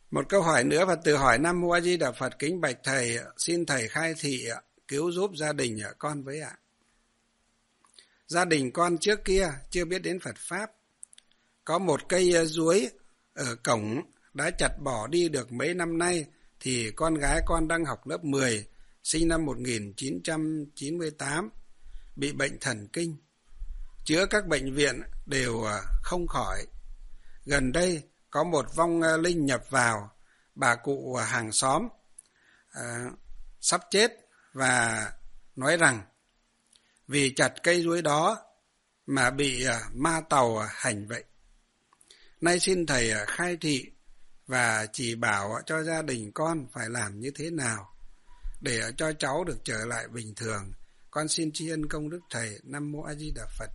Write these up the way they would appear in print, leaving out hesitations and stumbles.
Một câu hỏi nữa, Phật tử hỏi: Nam Mô A Di Đà Phật, kính bạch thầy, xin thầy khai thị cứu giúp gia đình con với ạ. Gia đình con trước kia chưa biết đến Phật Pháp. Có một cây chuối ở cổng đã chặt bỏ đi được mấy năm nay, thì con gái con đang học lớp 10, sinh năm 1998, bị bệnh thần kinh. Chữa các bệnh viện đều không khỏi. Gần đây có một vong linh nhập vào, bà cụ hàng xóm sắp chết và nói rằng vì chặt cây chuối đó mà bị ma tàu hành vậy. Nay xin thầy khai thị và chỉ bảo cho gia đình con phải làm như thế nào để cho cháu được trở lại bình thường. Con xin tri ân công đức thầy. Nam Mô A Di Đà Phật.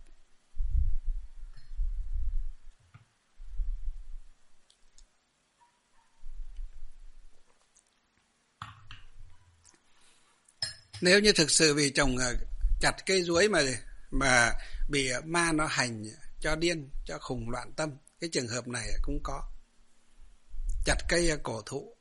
Nếu như thực sự vì chồng chặt cây chuối mà bị ma nó hành cho điên, cho khùng loạn tâm, cái trường hợp này cũng có. Chặt cây cổ thụ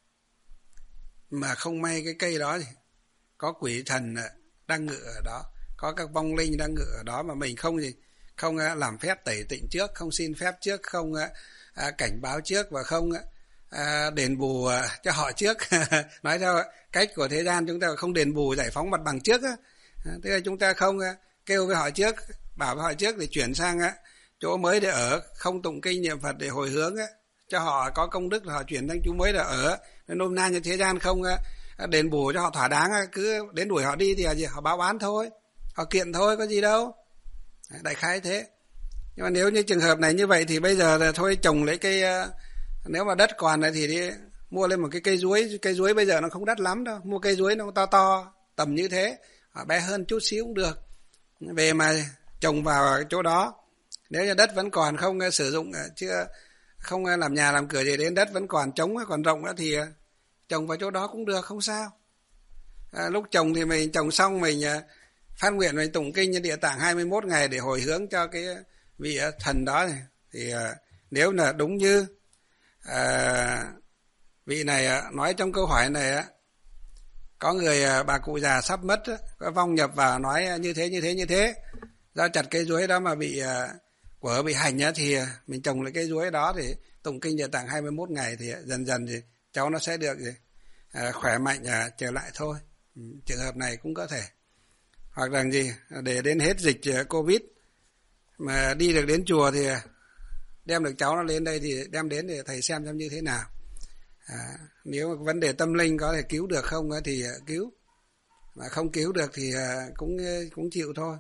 mà không may cái cây đó thì có quỷ thần đang ngự ở đó, có các vong linh đang ngự ở đó, mà mình không làm phép tẩy tịnh trước, không xin phép trước, không cảnh báo trước và không đền bù cho họ trước. Nói theo cách của thế gian, chúng ta không đền bù giải phóng mặt bằng trước. Tức là chúng ta không kêu với họ trước, bảo với họ trước để chuyển sang chỗ mới để ở, không tụng kinh niệm Phật để hồi hướng cho họ có công đức, là họ chuyển sang chỗ mới để ở. Nên nôm na như thế gian không đền bù cho họ thỏa đáng, cứ đến đuổi họ đi thì họ báo oán thôi, họ kiện thôi, có gì đâu. Đại khái thế. Nhưng mà nếu như trường hợp này như vậy thì bây giờ là thôi trồng lấy cây, nếu mà đất còn thì đi mua lên một cái cây chuối. Cây chuối bây giờ nó không đắt lắm đâu, mua cây chuối nó to to tầm như thế, bé hơn chút xíu cũng được, về mà trồng vào chỗ đó. Nếu như đất vẫn còn không sử dụng, chưa không làm nhà làm cửa gì, đến đất vẫn còn trống còn rộng thì trồng vào chỗ đó cũng được, không sao. Lúc trồng thì mình trồng xong mình phát nguyện mình tụng kinh như Địa Tạng 21 ngày để hồi hướng cho cái vị thần đó này. Thì nếu là đúng như vị này nói trong câu hỏi này, có người bà cụ già sắp mất, có vong nhập vào nói như thế, do chặt cây chuối đó mà bị bị hành thì mình trồng lại cây chuối đó thì tụng kinh Địa Tạng 21 ngày thì dần dần thì cháu nó sẽ được khỏe mạnh trở lại thôi. Trường hợp này cũng có thể. Hoặc là để đến hết dịch Covid mà đi được đến chùa thì đem được cháu nó lên đây thì đem đến để thầy xem như thế nào. Nếu mà vấn đề tâm linh có thể cứu được không thì cứu, mà không cứu được thì cũng chịu thôi.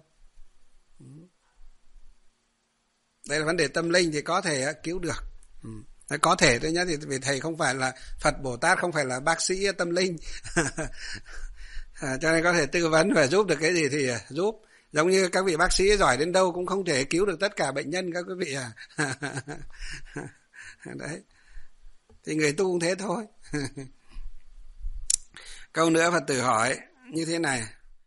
Đây là vấn đề tâm linh thì có thể cứu được. Có thể thôi nhé, thì vì thầy không phải là Phật Bồ Tát, không phải là bác sĩ tâm linh. Cho nên có thể tư vấn và giúp được cái gì thì giúp. Giống như các vị bác sĩ giỏi đến đâu cũng không thể cứu được tất cả bệnh nhân các quý vị Đấy. Thì người tu cũng thế thôi. Câu nữa Phật tử hỏi như thế này: